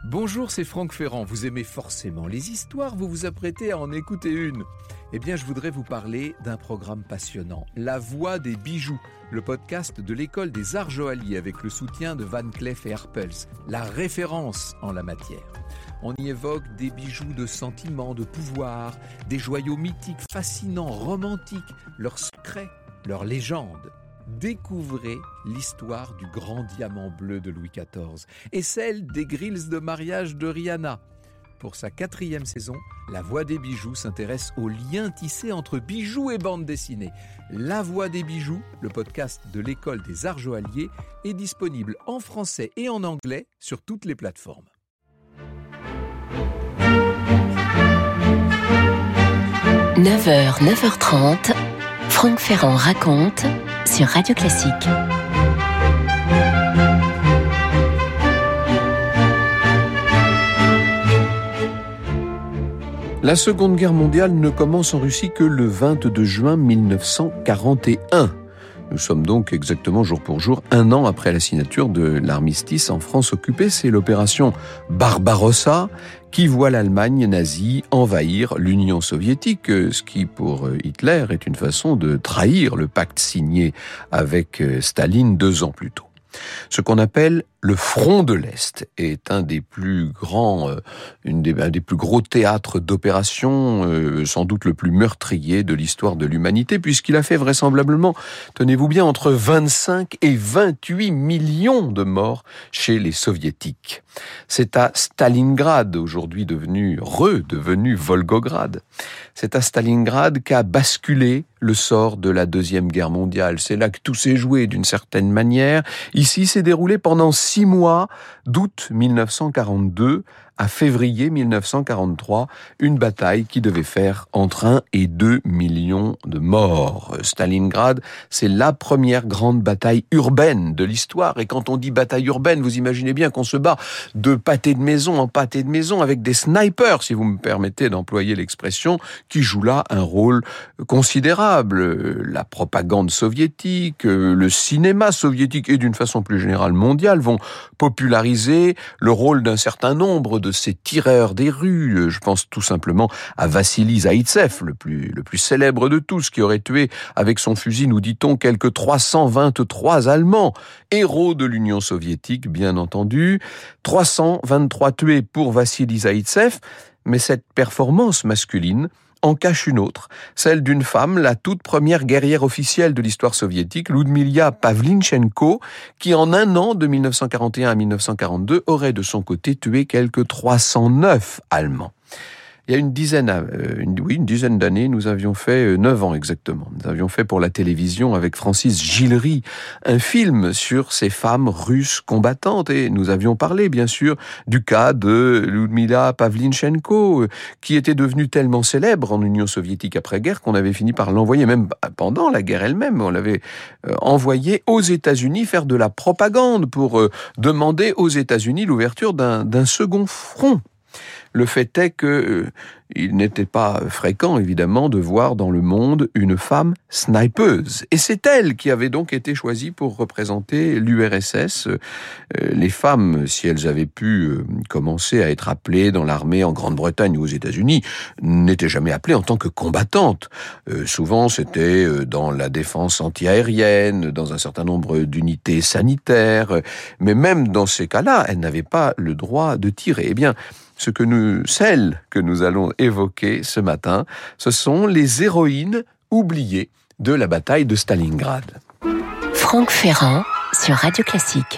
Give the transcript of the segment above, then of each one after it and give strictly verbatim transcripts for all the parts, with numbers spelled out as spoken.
Bonjour, c'est Franck Ferrand. Vous aimez forcément les histoires, vous vous apprêtez à en écouter une. Eh bien, je voudrais vous parler d'un programme passionnant, La Voix des bijoux, le podcast de l'École des Arts Joailliers avec le soutien de Van Cleef et Arpels, la référence en la matière. On y évoque des bijoux de sentiment, de pouvoir, des joyaux mythiques, fascinants, romantiques, leurs secrets, leurs légendes. Découvrez l'histoire du grand diamant bleu de Louis quatorze et celle des grilles de mariage de Rihanna. Pour sa quatrième saison, La Voix des bijoux s'intéresse aux liens tissés entre bijoux et bande dessinée. La Voix des bijoux, le podcast de l'École des Arts Joailliers, est disponible en français et en anglais sur toutes les plateformes. neuf heures, neuf heures trente, Franck Ferrand raconte sur Radio Classique. La Seconde Guerre mondiale ne commence en Russie que le vingt-deux juin mille neuf cent quarante et un. Nous sommes donc exactement jour pour jour un an après la signature de l'armistice en France occupée. C'est l'opération Barbarossa qui voit l'Allemagne nazie envahir l'Union soviétique, ce qui pour Hitler est une façon de trahir le pacte signé avec Staline deux ans plus tôt. Ce qu'on appelle le front de l'Est est un des plus grands, euh, une des, un des plus gros théâtres d'opération, euh, sans doute le plus meurtrier de l'histoire de l'humanité, puisqu'il a fait vraisemblablement, tenez-vous bien, entre vingt-cinq et vingt-huit millions de morts chez les soviétiques. C'est à Stalingrad, aujourd'hui devenu, redevenu Volgograd, c'est à Stalingrad qu'a basculé le sort de la Deuxième Guerre mondiale. C'est là que tout s'est joué d'une certaine manière. Ici, s'est déroulé pendant six mois, d'août mille neuf cent quarante-deux à février mille neuf cent quarante-trois, une bataille qui devait faire entre un et deux millions de morts. Stalingrad, c'est la première grande bataille urbaine de l'histoire. Et quand on dit bataille urbaine, vous imaginez bien qu'on se bat de pâté de maison en pâté de maison avec des snipers, si vous me permettez d'employer l'expression, qui jouent là un rôle considérable. La propagande soviétique, le cinéma soviétique et d'une façon plus générale mondiale vont populariser le rôle d'un certain nombre de ces tireurs des rues. Je pense tout simplement à Vassili Zaïtsev, le plus, le plus célèbre de tous, qui aurait tué avec son fusil, nous dit-on, quelques trois cent vingt-trois Allemands, héros de l'Union soviétique, bien entendu. trois cent vingt-trois tués pour Vassili Zaïtsev, mais cette performance masculine en cache une autre, celle d'une femme, la toute première guerrière officielle de l'histoire soviétique, Ludmila Pavlyuchenko, qui en un an, de mille neuf cent quarante et un à mille neuf cent quarante-deux, aurait de son côté tué quelques trois cent neuf Allemands. Il y a une dizaine, euh, une, oui, une dizaine d'années, nous avions fait, euh, neuf ans exactement, nous avions fait pour la télévision avec Francis Gillery un film sur ces femmes russes combattantes et nous avions parlé bien sûr du cas de Ludmila Pavlyuchenko, euh, qui était devenue tellement célèbre en Union soviétique après-guerre qu'on avait fini par l'envoyer, même pendant la guerre elle-même, on l'avait euh, envoyée aux États-Unis faire de la propagande pour euh, demander aux États-Unis l'ouverture d'un, d'un second front. Le fait est que euh, il n'était pas fréquent, évidemment, de voir dans le monde une femme snipeuse. Et c'est elle qui avait donc été choisie pour représenter l'U R S S. Euh, les femmes, si elles avaient pu euh, commencer à être appelées dans l'armée en Grande-Bretagne ou aux États-Unis, n'étaient jamais appelées en tant que combattantes. Euh, souvent, c'était euh, dans la défense anti-aérienne, dans un certain nombre d'unités sanitaires. Mais même dans ces cas-là, elles n'avaient pas le droit de tirer. Eh bien, ce que nous, celles que nous allons évoquer ce matin, ce sont les héroïnes oubliées de la bataille de Stalingrad. Franck Ferrand sur Radio Classique.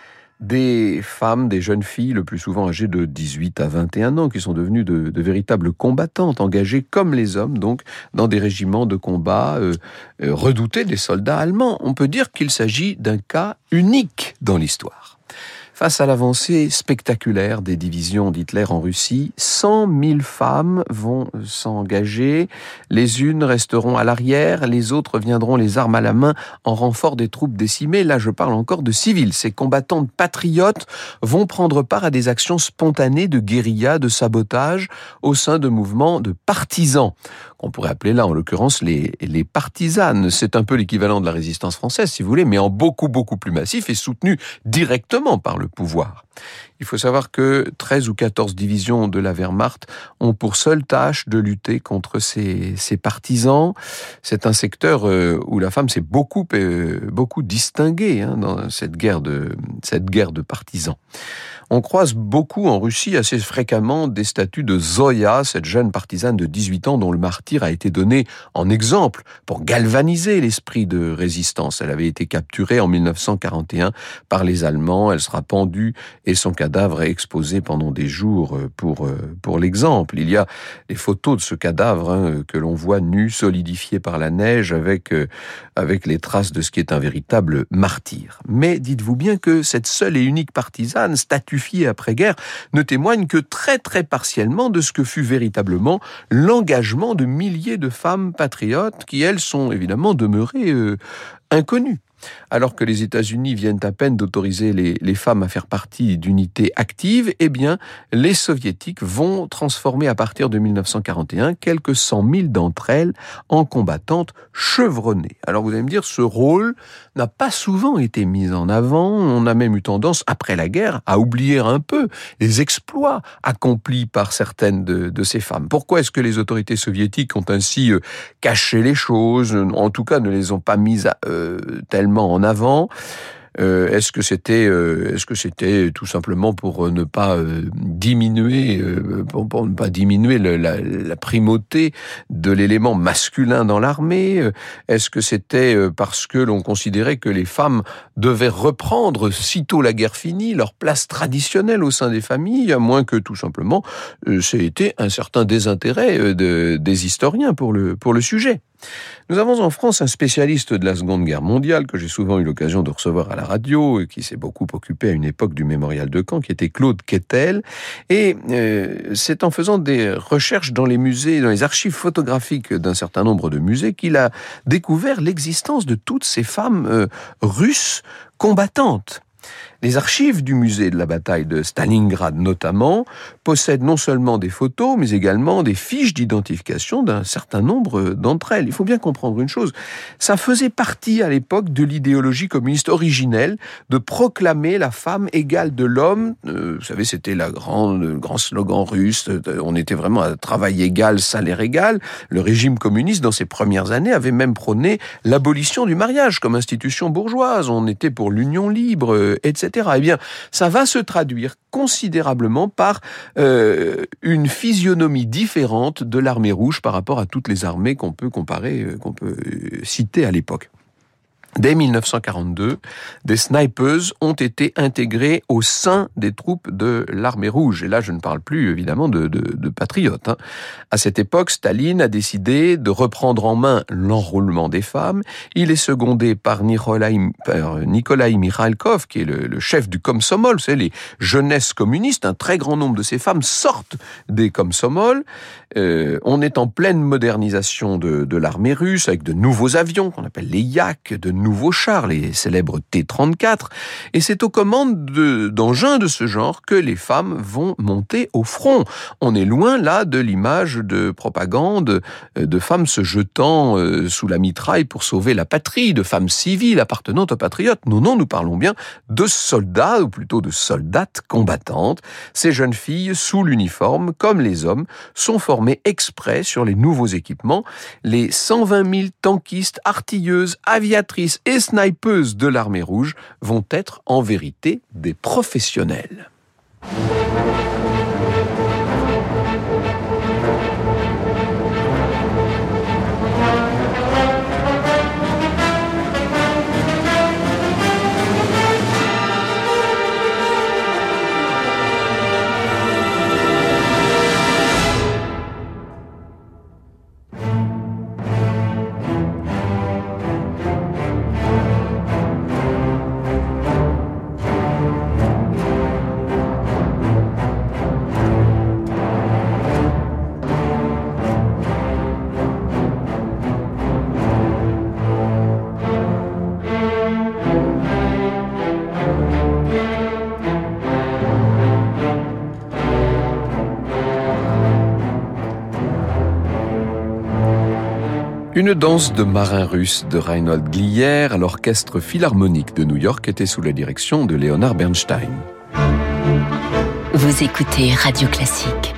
Des femmes, des jeunes filles, le plus souvent âgées de dix-huit à vingt et un ans, qui sont devenues de, de véritables combattantes, engagées comme les hommes, donc, dans des régiments de combat euh, euh, redoutés des soldats allemands. On peut dire qu'il s'agit d'un cas unique dans l'histoire. Face à l'avancée spectaculaire des divisions d'Hitler en Russie, cent mille femmes vont s'engager. Les unes resteront à l'arrière, les autres viendront les armes à la main en renfort des troupes décimées. Là, je parle encore de civils. Ces combattantes patriotes vont prendre part à des actions spontanées de guérilla, de sabotage au sein de mouvements de partisans. On pourrait appeler là, en l'occurrence, les, les partisanes. C'est un peu l'équivalent de la résistance française, si vous voulez, mais en beaucoup, beaucoup plus massif et soutenu directement par le le pouvoir. Il faut savoir que treize ou quatorze divisions de la Wehrmacht ont pour seule tâche de lutter contre ces, ces partisans. C'est un secteur où la femme s'est beaucoup, beaucoup distinguée hein, dans cette guerre de, cette guerre de partisans. On croise beaucoup en Russie assez fréquemment des statues de Zoya, cette jeune partisane de dix-huit ans dont le martyre a été donné en exemple pour galvaniser l'esprit de résistance. Elle avait été capturée en mille neuf cent quarante et un par les Allemands, elle sera pendue et son cadavre est exposé pendant des jours pour, pour l'exemple. Il y a des photos de ce cadavre hein, que l'on voit nu, solidifié par la neige avec, avec les traces de ce qui est un véritable martyr. Mais dites-vous bien que cette seule et unique partisane, statuée après-guerre, ne témoigne que très très partiellement de ce que fut véritablement l'engagement de milliers de femmes patriotes qui, elles, sont évidemment demeurées euh, inconnues. Alors que les États-Unis viennent à peine d'autoriser les, les femmes à faire partie d'unités actives, eh bien, les Soviétiques vont transformer à partir de mille neuf cent quarante et un quelques cent mille d'entre elles en combattantes chevronnées. Alors vous allez me dire, ce rôle n'a pas souvent été mis en avant. On a même eu tendance, après la guerre, à oublier un peu les exploits accomplis par certaines de, de ces femmes. Pourquoi est-ce que les autorités soviétiques ont ainsi euh, caché les choses, en tout cas ne les ont pas mises à, euh, tellement en avant? Euh, est-ce que c'était, euh, est-ce que c'était tout simplement pour ne pas euh, diminuer, euh, pour, pour ne pas diminuer le, la, la primauté de l'élément masculin dans l'armée? Est-ce que c'était parce que l'on considérait que les femmes devaient reprendre, sitôt la guerre finie, leur place traditionnelle au sein des familles, à moins que tout simplement euh, c'était un certain désintérêt de, des historiens pour le, pour le sujet? Nous avons en France un spécialiste de la Seconde Guerre mondiale que j'ai souvent eu l'occasion de recevoir à la radio et qui s'est beaucoup occupé à une époque du mémorial de Caen, qui était Claude Quetel. Et euh, c'est en faisant des recherches dans les musées, dans les archives photographiques d'un certain nombre de musées qu'il a découvert l'existence de toutes ces femmes euh, russes combattantes. Les archives du musée de la bataille de Stalingrad notamment possèdent non seulement des photos, mais également des fiches d'identification d'un certain nombre d'entre elles. Il faut bien comprendre une chose, ça faisait partie à l'époque de l'idéologie communiste originelle de proclamer la femme égale de l'homme. Euh, vous savez, c'était la grande, le grand slogan russe, on était vraiment à travail égal, salaire égal. Le régime communiste, dans ses premières années, avait même prôné l'abolition du mariage comme institution bourgeoise. On était pour l'union libre, et cetera. Eh bien, ça va se traduire considérablement par euh, une physionomie différente de l'armée rouge par rapport à toutes les armées qu'on peut comparer, euh, qu'on peut citer à l'époque. Dès mille neuf cent quarante-deux, des snipers ont été intégrés au sein des troupes de l'armée rouge. Et là, je ne parle plus, évidemment, de, de, de patriotes. Hein. À cette époque, Staline a décidé de reprendre en main l'enrôlement des femmes. Il est secondé par Nikolai, par Nikolai Mikhalkov, qui est le, le chef du Komsomol. Vous savez, les jeunesses communistes, un très grand nombre de ces femmes sortent des Komsomol. Euh, on est en pleine modernisation de, de l'armée russe, avec de nouveaux avions, qu'on appelle les Yak, de nouveaux chars, les célèbres T trente-quatre, et c'est aux commandes de, d'engins de ce genre que les femmes vont monter au front. On est loin là de l'image de propagande de femmes se jetant euh, sous la mitraille pour sauver la patrie, de femmes civiles appartenant aux patriotes. Non, non, nous parlons bien de soldats, ou plutôt de soldates combattantes. Ces jeunes filles, sous l'uniforme, comme les hommes, sont formées exprès sur les nouveaux équipements. Les cent vingt mille tankistes, artilleuses, aviatrices et snipeuses de l'armée rouge vont être en vérité des professionnels. Une danse de marins russes de Reinhold Glier à l'Orchestre Philharmonique de New York était sous la direction de Leonard Bernstein. Vous écoutez Radio Classique.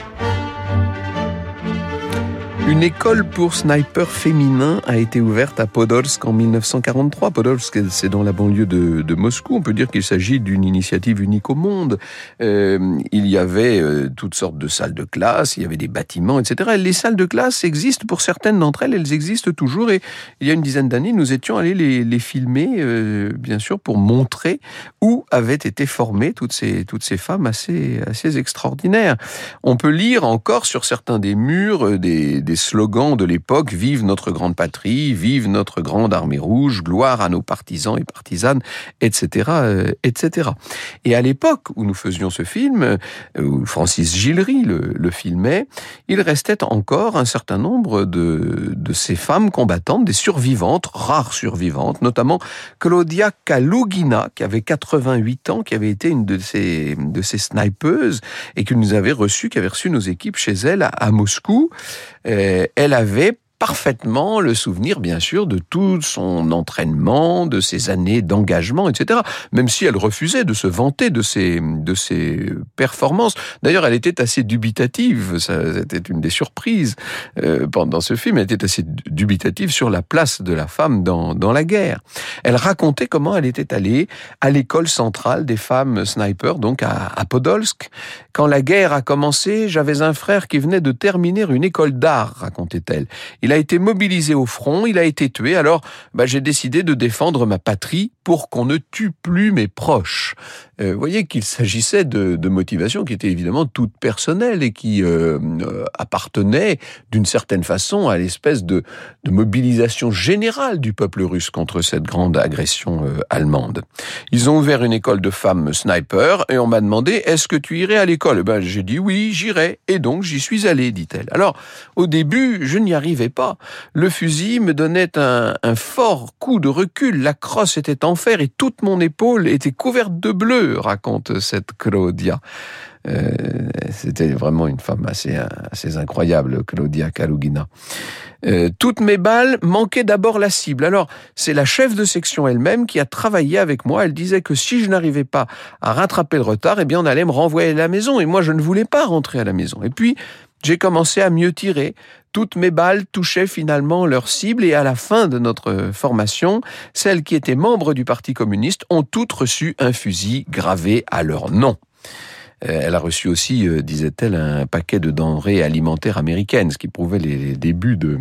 Une école pour snipers féminins a été ouverte à Podolsk en mille neuf cent quarante-trois. Podolsk, c'est dans la banlieue de, de Moscou. On peut dire qu'il s'agit d'une initiative unique au monde. Euh, il y avait euh, toutes sortes de salles de classe, il y avait des bâtiments, et cetera. Les salles de classe existent, pour certaines d'entre elles, elles existent toujours. Et il y a une dizaine d'années, nous étions allés les, les filmer, euh, bien sûr, pour montrer où avaient été formées toutes ces, toutes ces femmes assez, assez extraordinaires. On peut lire encore sur certains des murs des, des slogans de l'époque: vive notre grande patrie, vive notre grande armée rouge, gloire à nos partisans et partisanes, et cetera, euh, et cetera. Et à l'époque où nous faisions ce film, euh, où Francis Gillery le, le filmait, il restait encore un certain nombre de, de ces femmes combattantes, des survivantes, rares survivantes, notamment Claudia Kalugina, qui avait quatre-vingt-huit ans, qui avait été une de ces, de ces snipeuses, et que nous avait reçu, qui avait reçu nos équipes chez elle à, à Moscou. Euh, elle avait parfaitement le souvenir, bien sûr, de tout son entraînement, de ses années d'engagement, et cetera. Même si elle refusait de se vanter de ses, de ses performances. D'ailleurs, elle était assez dubitative. Ça, c'était une des surprises euh, pendant ce film. Elle était assez dubitative sur la place de la femme dans, dans la guerre. Elle racontait comment elle était allée à l'école centrale des femmes snipers, donc à, à Podolsk. Quand la guerre a commencé, j'avais un frère qui venait de terminer une école d'art, racontait-elle. Il a été mobilisé au front, il a été tué, alors bah, j'ai décidé de défendre ma patrie pour qu'on ne tue plus mes proches. Euh, vous voyez qu'il s'agissait de, de motivations qui étaient évidemment toutes personnelles et qui euh, euh, appartenaient d'une certaine façon à l'espèce de, de mobilisation générale du peuple russe contre cette grande agression euh, allemande. Ils ont ouvert une école de femmes snipers et on m'a demandé: est-ce que tu irais à l'école? Eh ben, j'ai dit oui, j'irai. Et donc j'y suis allé, dit-elle. Alors, au début, je n'y arrivais pas. Le fusil me donnait un, un fort coup de recul, la crosse était en fer et toute mon épaule était couverte de bleu, raconte cette Claudia. Euh, c'était vraiment une femme assez, assez incroyable, Claudia Kalugina. Euh, toutes mes balles manquaient d'abord la cible. Alors, c'est la chef de section elle-même qui a travaillé avec moi. Elle disait que si je n'arrivais pas à rattraper le retard, eh bien, on allait me renvoyer à la maison. Et moi, je ne voulais pas rentrer à la maison. Et puis, j'ai commencé à mieux tirer. Toutes mes balles touchaient finalement leur cible et à la fin de notre formation, celles qui étaient membres du Parti communiste ont toutes reçu un fusil gravé à leur nom. Elle a reçu aussi, disait-elle, un paquet de denrées alimentaires américaines, ce qui prouvait les débuts de...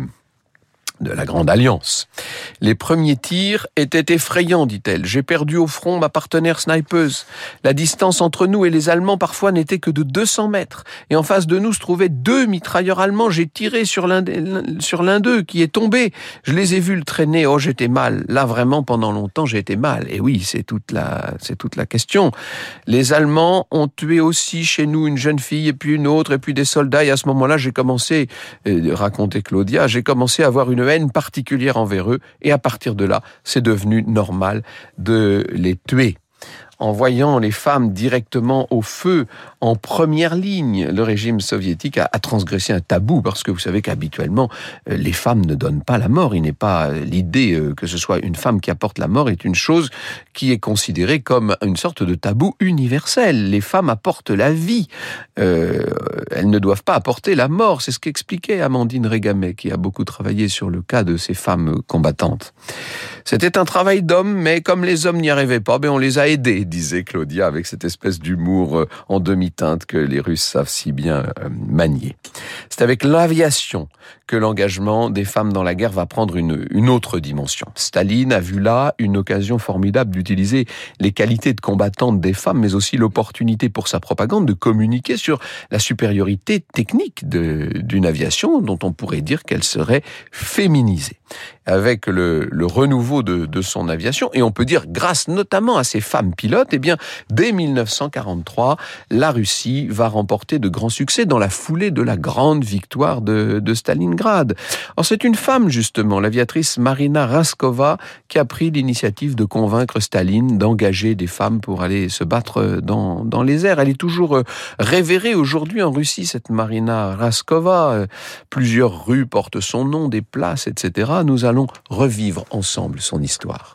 de la Grande Alliance. Les premiers tirs étaient effrayants, dit-elle. J'ai perdu au front ma partenaire snipeuse. La distance entre nous et les Allemands parfois n'était que de deux cents mètres. Et en face de nous se trouvaient deux mitrailleurs allemands. J'ai tiré sur l'un, sur l'un d'eux qui est tombé. Je les ai vus le traîner. Oh, j'étais mal. Là, vraiment, pendant longtemps, j'ai été mal. Et oui, c'est toute la, c'est toute la question. Les Allemands ont tué aussi chez nous une jeune fille et puis une autre et puis des soldats. Et à ce moment-là, j'ai commencé, euh, racontait Claudia, j'ai commencé à avoir une haine particulière envers eux, et à partir de là, c'est devenu normal de les tuer. En voyant les femmes directement au feu, en première ligne, le régime soviétique a, a transgressé un tabou, parce que vous savez qu'habituellement, euh, les femmes ne donnent pas la mort. Il n'est pas euh, l'idée euh, que ce soit une femme qui apporte la mort est une chose qui est considérée comme une sorte de tabou universel. Les femmes apportent la vie. Euh, elles ne doivent pas apporter la mort. C'est ce qu'expliquait Amandine Régamet, qui a beaucoup travaillé sur le cas de ces femmes combattantes. C'était un travail d'homme, mais comme les hommes n'y arrivaient pas, ben on les a aidés, disait Claudia, avec cette espèce d'humour en demi-teinte que les Russes savent si bien manier. C'est avec l'aviation que l'engagement des femmes dans la guerre va prendre une, une autre dimension. Staline a vu là une occasion formidable d'utiliser les qualités de combattantes des femmes, mais aussi l'opportunité pour sa propagande de communiquer sur la supériorité technique de, d'une aviation dont on pourrait dire qu'elle serait féminisée. Avec le, le renouveau de, de son aviation, et on peut dire grâce notamment à ces femmes pilotes, eh bien, dès mille neuf cent quarante-trois, la Russie va remporter de grands succès dans la foulée de la grande victoire de, de Stalingrad. Alors, c'est une femme, justement, l'aviatrice Marina Raskova, qui a pris l'initiative de convaincre Staline d'engager des femmes pour aller se battre dans, dans les airs. Elle est toujours révérée aujourd'hui en Russie, cette Marina Raskova. Plusieurs rues portent son nom, des places, et cetera. Nous allons revivre ensemble son histoire.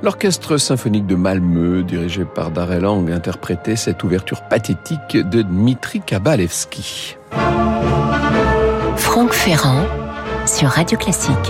L'orchestre symphonique de Malmö, dirigé par Darrell Ang, interprétait cette ouverture pathétique de Dmitri Kabalevski. Franck Ferrand sur Radio Classique.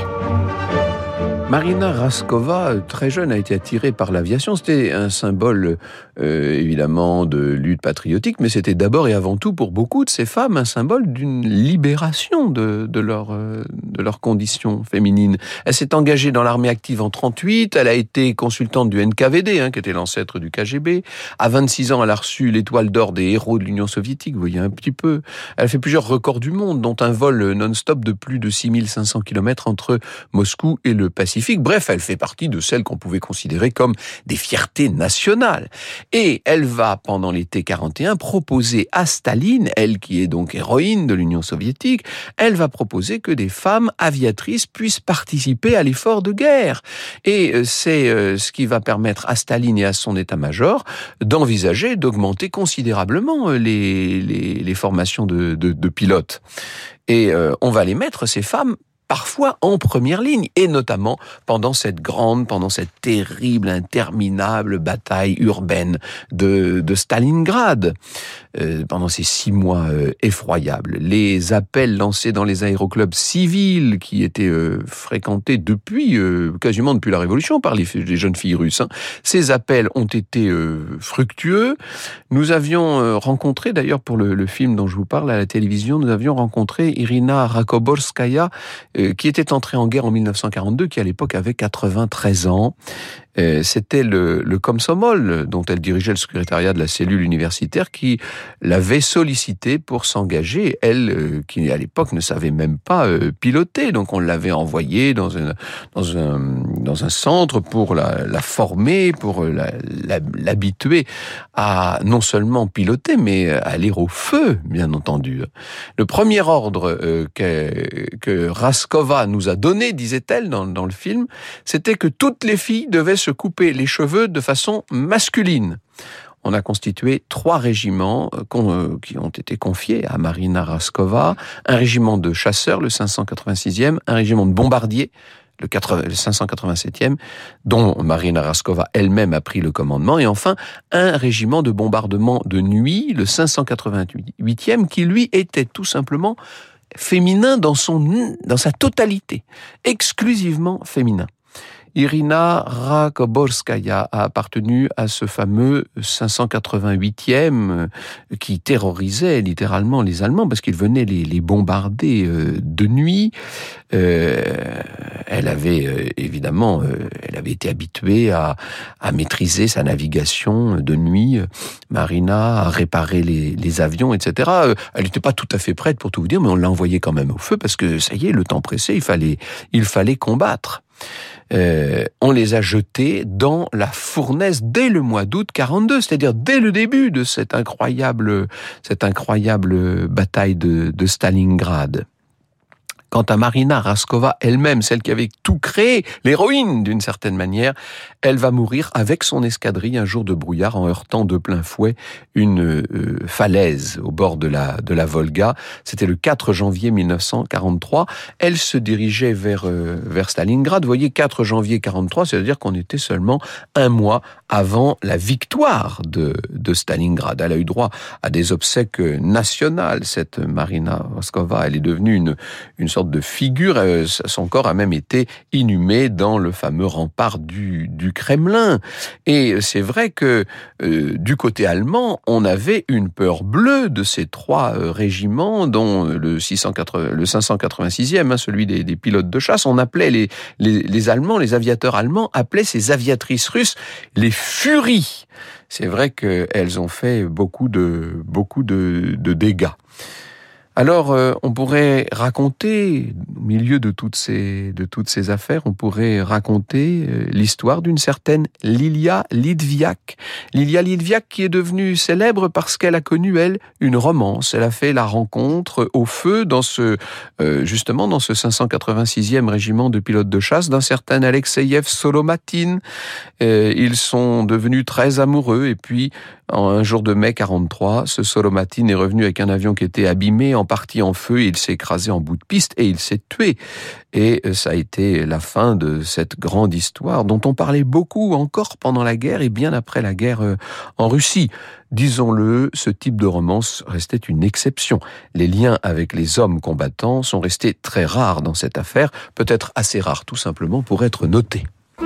Marina Raskova, très jeune, a été attirée par l'aviation. C'était un symbole, euh, évidemment, de lutte patriotique, mais c'était d'abord et avant tout, pour beaucoup de ces femmes, un symbole d'une libération de, de leur, euh, de leur condition féminine. Elle s'est engagée dans l'armée active en trente-huit, elle a été consultante du N K V D, hein, qui était l'ancêtre du K G B. À vingt-six ans, elle a reçu l'étoile d'or des héros de l'Union soviétique, vous voyez un petit peu. Elle a fait plusieurs records du monde, dont un vol non-stop de plus de six mille cinq cents kilomètres entre Moscou et le Pacifique. Bref, elle fait partie de celles qu'on pouvait considérer comme des fiertés nationales. Et elle va, pendant l'été quarante et un, proposer à Staline, elle qui est donc héroïne de l'Union soviétique, elle va proposer que des femmes aviatrices puissent participer à l'effort de guerre. Et c'est ce qui va permettre à Staline et à son état-major d'envisager d'augmenter considérablement les, les, les formations de, de, de pilotes. Et euh, on va les mettre, ces femmes, parfois en première ligne, et notamment pendant cette grande, pendant cette terrible, interminable bataille urbaine de, de Stalingrad, euh, pendant ces six mois euh, effroyables. Les appels lancés dans les aéroclubs civils, qui étaient euh, fréquentés depuis, euh, quasiment depuis la Révolution, par les, les jeunes filles russes, hein. Ces appels ont été euh, fructueux. Nous avions euh, rencontré, d'ailleurs pour le, le film dont je vous parle à la télévision, nous avions rencontré Irina Rakoborskaya, qui était entré en guerre en mille neuf cent quarante-deux, qui à l'époque avait quatre-vingt-treize ans. C'était le, le Komsomol, dont elle dirigeait le secrétariat de la cellule universitaire, qui l'avait sollicité pour s'engager. Elle, qui à l'époque ne savait même pas piloter, donc on l'avait envoyée dans un, dans un, dans un centre pour la, la former, pour la, la, l'habituer à non seulement piloter, mais à aller au feu, bien entendu. Le premier ordre euh, que, que Raskova nous a donné, disait-elle dans, dans le film, c'était que toutes les filles devaient se couper les cheveux de façon masculine. On a constitué trois régiments qui ont été confiés à Marina Raskova, un régiment de chasseurs, le cinq cent quatre-vingt-sixième, un régiment de bombardiers, le cinq cent quatre-vingt-septième, dont Marina Raskova elle-même a pris le commandement, et enfin un régiment de bombardement de nuit, le cinq cent quatre-vingt-huitième, qui lui était tout simplement féminin dans son, dans sa totalité, exclusivement féminin. Irina Rakoborskaya a appartenu à ce fameux cinq cent quatre-vingt-huitième qui terrorisait littéralement les Allemands parce qu'ils venaient les, les bombarder de nuit. Euh, elle avait euh, évidemment, euh, elle avait été habituée à, à maîtriser sa navigation de nuit. Marina a réparé les, les avions, et cetera. Elle n'était pas tout à fait prête pour tout vous dire, mais on l'a envoyée quand même au feu parce que ça y est, le temps pressait, il fallait, il fallait combattre. Euh, on les a jetés dans la fournaise dès le mois d'août quarante-deux, c'est-à-dire dès le début de cette incroyable, cette incroyable bataille de, de Stalingrad. Quant à Marina Raskova elle-même, celle qui avait tout créé, l'héroïne d'une certaine manière, elle va mourir avec son escadrille un jour de brouillard en heurtant de plein fouet une euh, falaise au bord de la, de la Volga. C'était le quatre janvier mille neuf cent quarante-trois. Elle se dirigeait vers, euh, vers Stalingrad. Vous voyez, quatre janvier quarante-trois, c'est-à-dire qu'on était seulement un mois avant la victoire de, de Stalingrad. Elle a eu droit à des obsèques nationales, cette Marina Raskova. Elle est devenue une, une sorte de figure. Son corps a même été inhumé dans le fameux rempart du, du Kremlin. Et c'est vrai que euh, du côté allemand, on avait une peur bleue de ces trois euh, régiments, dont le, six cent quatre-vingts, le cinq cent quatre-vingt-sixième, hein, celui des, des pilotes de chasse. On appelait les, les, les Allemands, les aviateurs allemands, appelaient ces aviatrices russes les furies. C'est vrai qu'elles ont fait beaucoup de, beaucoup de, de dégâts. Alors, euh, on pourrait raconter, au milieu de toutes ces, de toutes ces affaires, on pourrait raconter euh, l'histoire d'une certaine Lilia Litviak. Lilia Litviak qui est devenue célèbre parce qu'elle a connu, elle, une romance. Elle a fait la rencontre au feu dans ce, euh, justement, dans ce cinq cent quatre-vingt-sixième régiment de pilotes de chasse d'un certain Alexeyev Solomatin. Euh, ils sont devenus très amoureux et puis, en un jour de mai quarante-trois, ce Solomatin est revenu avec un avion qui était abîmé en partie en feu, il s'est écrasé en bout de piste et il s'est tué. Et ça a été la fin de cette grande histoire dont on parlait beaucoup encore pendant la guerre et bien après la guerre en Russie. Disons-le, ce type de romance restait une exception. Les liens avec les hommes combattants sont restés très rares dans cette affaire, peut-être assez rares tout simplement pour être notés.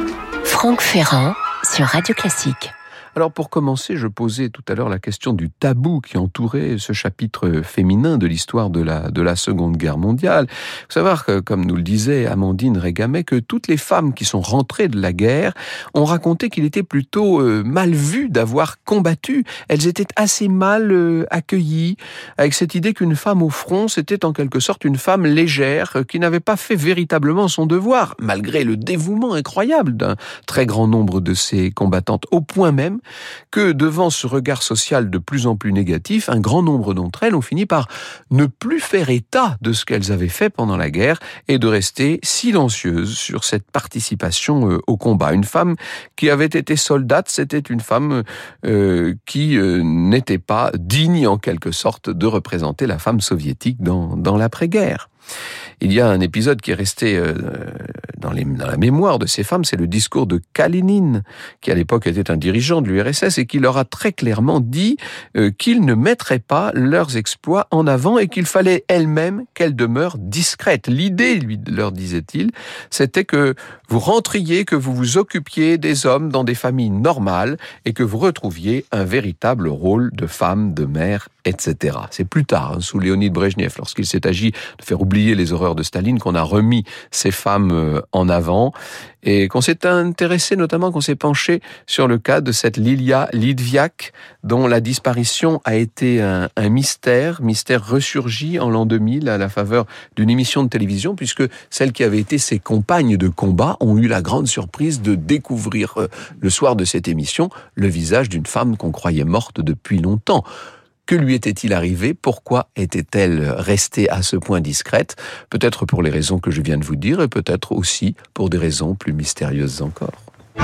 Franck Ferrand sur Radio Classique. Alors pour commencer, je posais tout à l'heure la question du tabou qui entourait ce chapitre féminin de l'histoire de la, de la Seconde Guerre mondiale. Il faut savoir que, comme nous le disait Amandine Régamet, que toutes les femmes qui sont rentrées de la guerre ont raconté qu'il était plutôt euh, mal vu d'avoir combattu. Elles étaient assez mal euh, accueillies, avec cette idée qu'une femme au front, c'était en quelque sorte une femme légère, euh, qui n'avait pas fait véritablement son devoir, malgré le dévouement incroyable d'un très grand nombre de ces combattantes, au point même que devant ce regard social de plus en plus négatif, un grand nombre d'entre elles ont fini par ne plus faire état de ce qu'elles avaient fait pendant la guerre et de rester silencieuses sur cette participation au combat. Une femme qui avait été soldate, c'était une femme euh, qui euh, n'était pas digne en quelque sorte de représenter la femme soviétique dans, dans l'après-guerre. Il y a un épisode qui est resté euh, dans, les, dans la mémoire de ces femmes, c'est le discours de Kalénine, qui à l'époque était un dirigeant de l'U R S S et qui leur a très clairement dit euh, qu'ils ne mettraient pas leurs exploits en avant et qu'il fallait elles-mêmes qu'elles demeurent discrètes. L'idée, lui, leur disait-il, c'était que vous rentriez, que vous vous occupiez des hommes dans des familles normales et que vous retrouviez un véritable rôle de femme, de mère, et cetera. C'est plus tard, hein, sous Léonid Brejnev, lorsqu'il s'est agi de faire oublier les horreurs de Staline, qu'on a remis ces femmes en avant et qu'on s'est intéressé, notamment qu'on s'est penché sur le cas de cette Lilia Lidviak, dont la disparition a été un, un mystère, mystère ressurgi en l'an deux mille à la faveur d'une émission de télévision, puisque celles qui avaient été ses compagnes de combat ont eu la grande surprise de découvrir euh, le soir de cette émission le visage d'une femme qu'on croyait morte depuis longtemps. Que lui était-il arrivé ? Pourquoi était-elle restée à ce point discrète ? Peut-être pour les raisons que je viens de vous dire et peut-être aussi pour des raisons plus mystérieuses encore.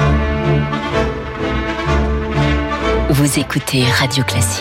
Vous écoutez Radio Classique.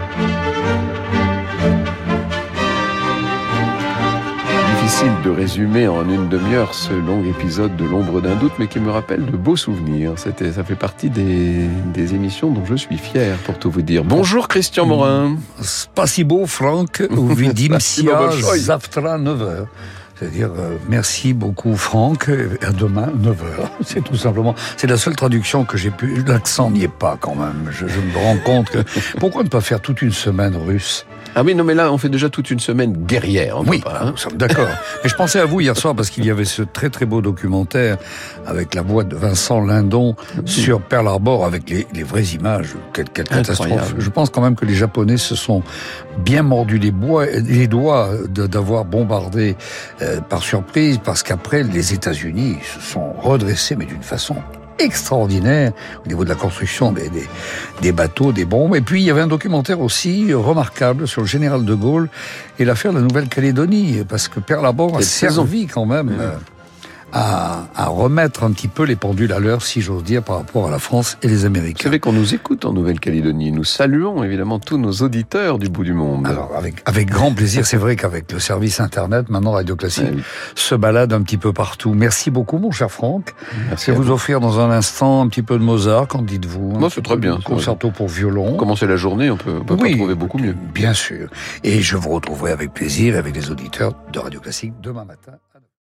Difficile de résumer en une demi-heure ce long épisode de l'ombre d'un doute, mais qui me rappelle de beaux souvenirs. C'était, ça fait partie des, des émissions dont je suis fier, pour tout vous dire. Bonjour Christian Morin. Spasibo, Franck, uvidim sia zavtra neuf heures. C'est-à-dire, euh, merci beaucoup Franck, et à demain, neuf heures. C'est tout simplement, c'est la seule traduction que j'ai pu, l'accent n'y est pas quand même. Je, je me rends compte que, pourquoi ne pas faire toute une semaine russe ? Ah oui, non, mais là, on fait déjà toute une semaine guerrière. Oui, pas, hein. Nous sommes d'accord. Mais je pensais à vous hier soir parce qu'il y avait ce très très beau documentaire avec la voix de Vincent Lindon sur Pearl Harbor avec les, les vraies images. Quelle, quelle catastrophe. Je pense quand même que les Japonais se sont bien mordus les, bois, les doigts de, d'avoir bombardé euh, par surprise, parce qu'après, les États-Unis se sont redressés, mais d'une façon extraordinaire au niveau de la construction des, des, des bateaux, des bombes. Et puis il y avait un documentaire aussi remarquable sur le général de Gaulle et l'affaire de la Nouvelle-Calédonie, parce que Pearl Harbor a servi quand même euh, à, à remettre un petit peu les pendules à l'heure, si j'ose dire, par rapport à la France et les Américains. Vous savez qu'on nous écoute en Nouvelle-Calédonie. Nous saluons évidemment tous nos auditeurs du bout du monde. Alors, avec, avec grand plaisir. C'est vrai qu'avec le service Internet, maintenant Radio Classique ah oui. se balade un petit peu partout. Merci beaucoup, mon cher Franck. Merci. Je vais vous, vous offrir dans un instant un petit peu de Mozart, qu'en dites-vous ? Moi, c'est très bien. Concerto pour violon. Commencer la journée, on peut, on peut oui, pas trouver beaucoup mieux. Bien sûr. Et je vous retrouverai avec plaisir avec les auditeurs de Radio Classique demain matin.